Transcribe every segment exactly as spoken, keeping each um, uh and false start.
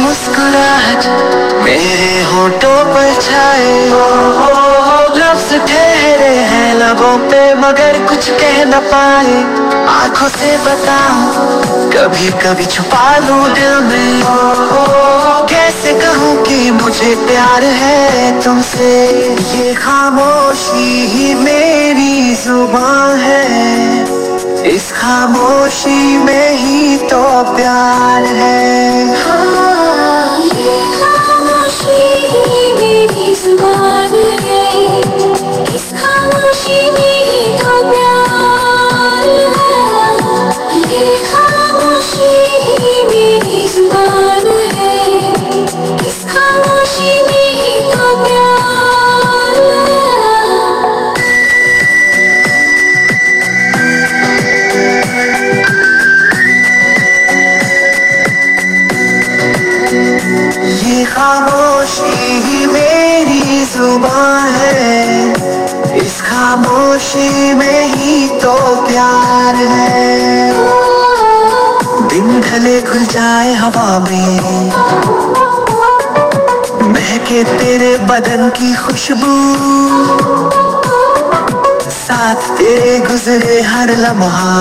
मुस्कुराहट मेरे होठों पर छाए, लफ्ज़ ठहरे हैं लबों पे मगर कुछ कह न पाए। आँखों से बताऊं कभी कभी छुपा लूं दिल में, कैसे कहूँ कि मुझे प्यार है तुमसे। ये खामोशी ही मेरी जुबान है, इस खामोशी में ही तो प्यार है। हाँ, ये खामोशी ही मेरी जुबान है, इस खामोशी में ही तो प्यार है। ये खामोशी ही मेरी जुबान है, इस खामोशी में ही तो प्यार ये खामोशी ही मेरी जुबान है, इस खामोशी में ही तो प्यार है। दिन ढले खुल जाए हवा में, महके तेरे बदन की खुशबू, साथ तेरे गुजरे हर लम्हा,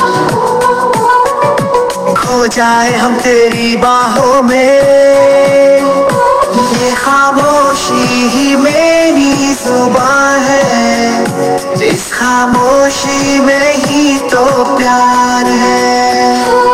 खो जाए हम तेरी बाहों में। ये खामोशी ही मेरी जुबान है, इस खामोशी में ही तो प्यार है।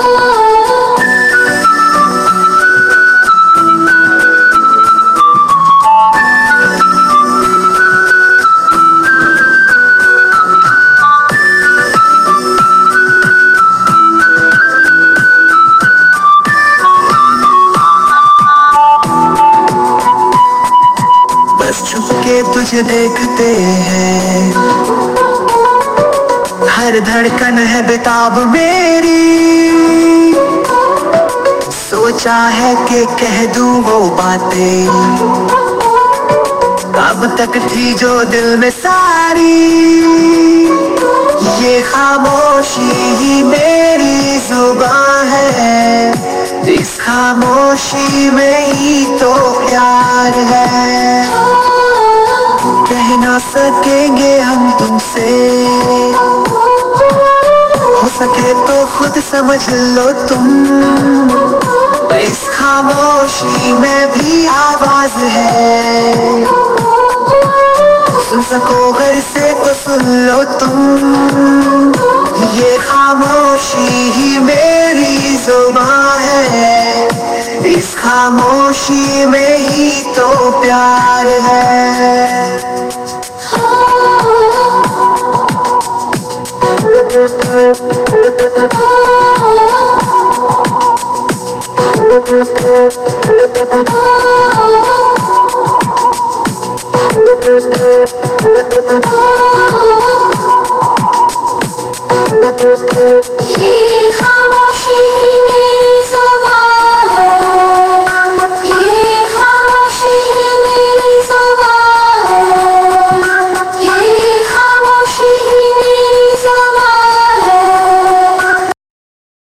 चुपके तुझे देखते हैं, हर धड़कन है बेताब मेरी। सोचा है कि कह दूं वो बातें अब तक थी जो दिल में सारी। ये खामोशी ही मेरी जुबान है, इस खामोशी में ही तो प्यार है। कह ना सकेंगे हम तुमसे, हो सके तो खुद समझ लो तुम। इस खामोशी में भी आवाज है, सुन सको घर से तो सुन लो तुम। ये खामोशी ही मेरी जुबान है, इस खामोशी में ही तो प्यार है। Oh